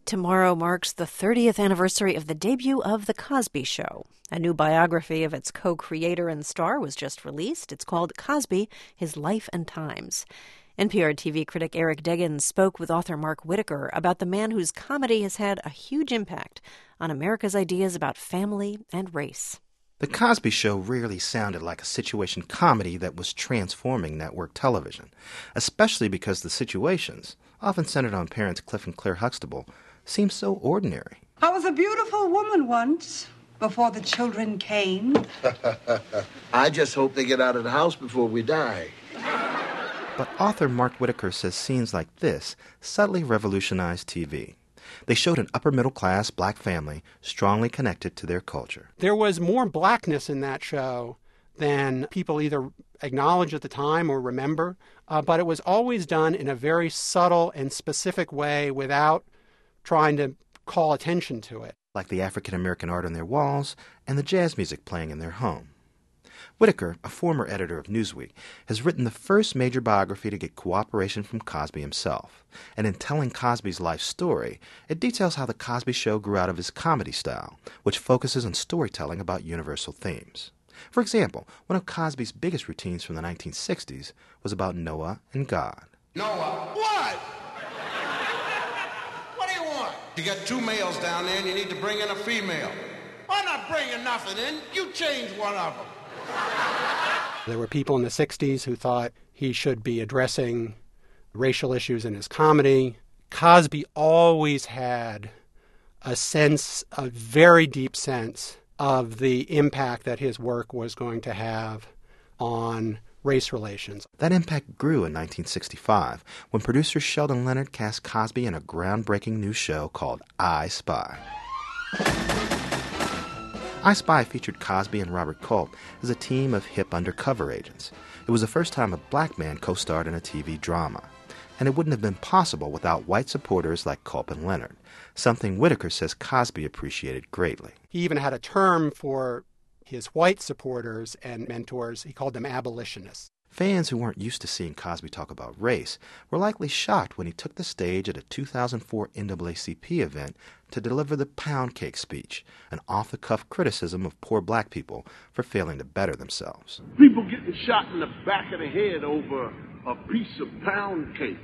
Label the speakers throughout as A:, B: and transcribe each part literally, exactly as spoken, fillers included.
A: Tomorrow marks the thirtieth anniversary of the debut of The Cosby Show. A new biography of its co-creator and star was just released. It's called Cosby, His Life and Times. N P R T V critic Eric Deggans spoke with author Mark Whitaker about the man whose comedy has had a huge impact on America's ideas about family and race.
B: The Cosby Show rarely sounded like a situation comedy that was transforming network television, especially because the situations, often centered on parents Cliff and Claire Huxtable, seemed so ordinary.
C: I was a beautiful woman once, before the children came.
D: I just hope they get out of the house before we die.
B: But author Mark Whitaker says scenes like this subtly revolutionized T V. They showed an upper-middle-class black family strongly connected to their culture.
E: There was more blackness in that show than people either acknowledge at the time or remember, uh, but it was always done in a very subtle and specific way without trying to call attention to it.
B: Like the African-American art on their walls and the jazz music playing in their home. Whitaker, a former editor of Newsweek, has written the first major biography to get cooperation from Cosby himself. And in telling Cosby's life story, it details how The Cosby Show grew out of his comedy style, which focuses on storytelling about universal themes. For example, one of Cosby's biggest routines from the nineteen sixties was about Noah and God.
D: Noah, what? What do you want? You got two males down there and you need to bring in a female. I'm not bringing nothing in. You change one of them.
E: There were people in the sixties who thought he should be addressing racial issues in his comedy. Cosby always had a sense, a very deep sense, of the impact that his work was going to have on race relations.
B: That impact grew in nineteen sixty-five when producer Sheldon Leonard cast Cosby in a groundbreaking new show called I Spy. I Spy featured Cosby and Robert Culp as a team of hip undercover agents. It was the first time a black man co-starred in a T V drama. And it wouldn't have been possible without white supporters like Culp and Leonard, something Whitaker says Cosby appreciated greatly.
E: He even had a term for his white supporters and mentors. He called them abolitionists.
B: Fans who weren't used to seeing Cosby talk about race were likely shocked when he took the stage at a two thousand four N double A C P event to deliver the pound cake speech, an off-the-cuff criticism of poor black people for failing to better themselves.
F: People getting shot in the back of the head over a piece of pound cake.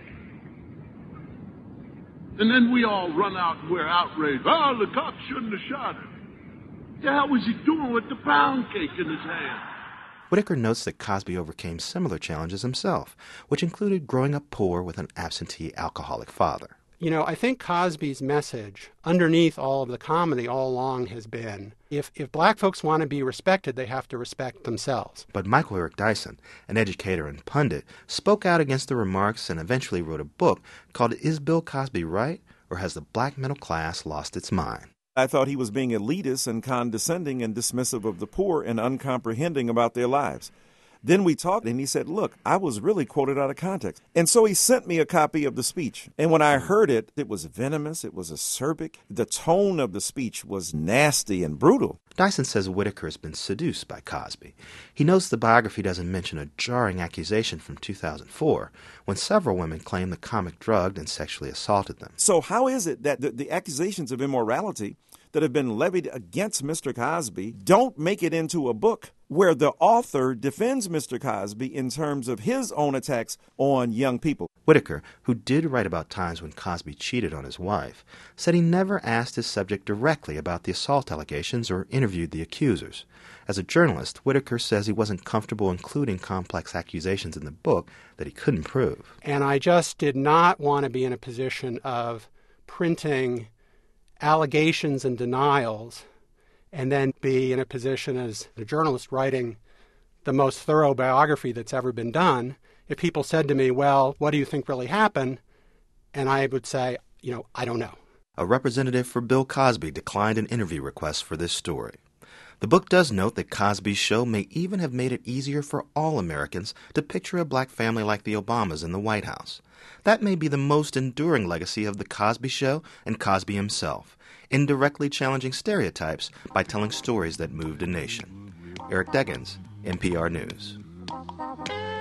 F: And then we all run out and we're outraged. Oh, the cops shouldn't have shot him. The hell was he doing with the pound cake in his hand?
B: Whitaker notes that Cosby overcame similar challenges himself, which included growing up poor with an absentee alcoholic father.
E: You know, I think Cosby's message underneath all of the comedy all along has been, if, if black folks want to be respected, they have to respect themselves.
B: But Michael Eric Dyson, an educator and pundit, spoke out against the remarks and eventually wrote a book called Is Bill Cosby Right, or Has the Black Middle Class Lost Its Mind?
G: I thought he was being elitist and condescending and dismissive of the poor and uncomprehending about their lives. Then we talked, and he said, look, I was really quoted out of context. And so he sent me a copy of the speech. And when I heard it, it was venomous, it was acerbic. The tone of the speech was nasty and brutal.
B: Dyson says Whitaker has been seduced by Cosby. He notes the biography doesn't mention a jarring accusation from two thousand four, when several women claimed the comic drugged and sexually assaulted them.
G: So how is it that the, the accusations of immorality that have been levied against Mister Cosby don't make it into a book where the author defends Mister Cosby in terms of his own attacks on young people?
B: Whitaker, who did write about times when Cosby cheated on his wife, said he never asked his subject directly about the assault allegations or interviewed the accusers. As a journalist, Whitaker says he wasn't comfortable including complex accusations in the book that he couldn't prove.
E: And I just did not want to be in a position of printing allegations and denials and then be in a position as a journalist writing the most thorough biography that's ever been done. If people said to me, well, what do you think really happened? And I would say, you know, I don't know.
B: A representative for Bill Cosby declined an interview request for this story. The book does note that Cosby's show may even have made it easier for all Americans to picture a black family like the Obamas in the White House. That may be the most enduring legacy of The Cosby Show and Cosby himself, indirectly challenging stereotypes by telling stories that moved a nation. Eric Deggans, N P R News.